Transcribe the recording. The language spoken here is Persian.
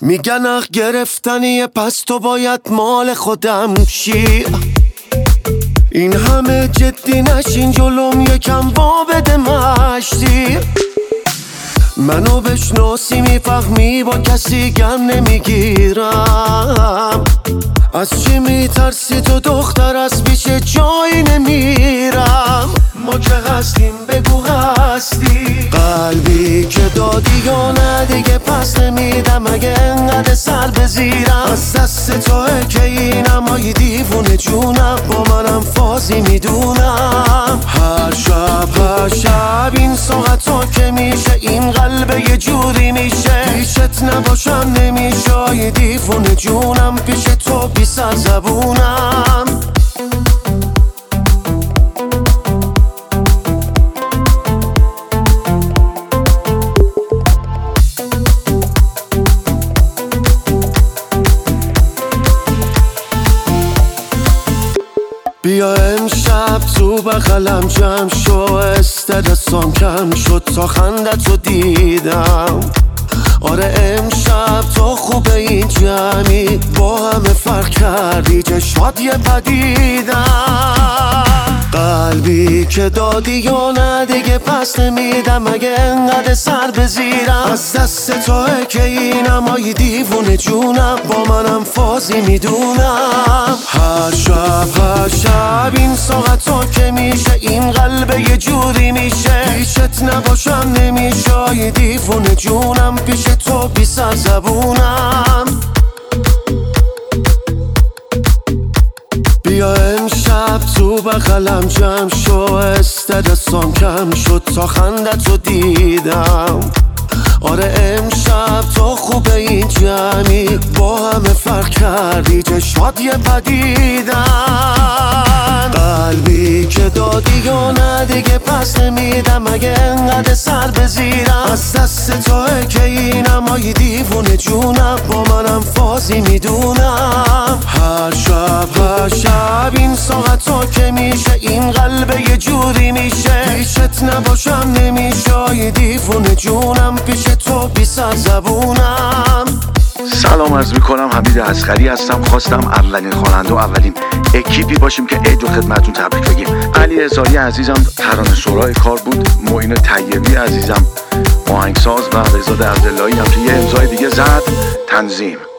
میگن اخ گرفتنیه پس تو باید مال خودم شی. این همه جدی نشین جلوم یکم وا بده مشتی. منو بشناسی میفهمی با کسی گم نمیگیرم. از چی میترسی تو دختر از پیش جایی نمیرم. ما که هستیم بگو هستی. قلبی که دادی یا نه دیگه پس نمیدم اگه انقدر سر بزیرم. از دست توه که اینم های دیوونه جونم با منم فازی میدونم. هر شب این ساعت ها که میشه این قلب یه جوری میشه. پیشت نباشم نمیشه یه دیوونه جونم پیش تو بی سر زبونم. بیا امشب تو بغلم جمع شو. استرسام کم شد تا خندتو دیدم. آره امشب تو خوبه این جمعی با همه فرق کردی چشمات یه پدیدم. قلبی که دادی یا نه دیگه پس نمیدم اگه انقدر سر بزیرم. از دست توه که اینم های دیوونه جونم با منم فازی میدونم. هر شب این ساعت ها که میشه این قلب یه جوری میشه. پیشت نباشم نمیشه یه دیوونه جونم پیش تو بی سر زبونم. بیا امشب تو بغلم جمع شو. استرسام کم شد تا خندتو دیدم. آره امشب تو خوبه این جمعی با همه فرق کردی چشمات یه پدیدن. قلبی که دادی یا نه دیگه پس نمیدم اگه انقدر سر بزیرم. از دست توه که اینم های دیوونه جونم با منم فازی میدونم. هر شب این ساعت ها که میشه این قلب یه جوری میشه. پیشت نباشم نمیشه یه دیوونه جونم پیش تو بی سر زبونم. سلام عرض میکنم، حمید اصغری هستم. خواستم اولین خواننده و اولین اکیپی باشیم که عید و خدمتتون تبریک بگیم. علی هزاری عزیزم ترانه سرای کار بود. معین طیبی عزیزم آهنگساز و بهزاد عبداللهی هم که یه امضای دیگه زد تنظیم.